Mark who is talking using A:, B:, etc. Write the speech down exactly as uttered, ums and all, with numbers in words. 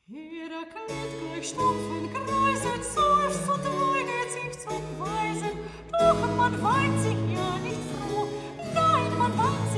A: Jeder klingt gleich stumpfen Kreisen, seufzt und weigert sich zum Weisen. Doch man weint sich ja nicht froh, nein, man weint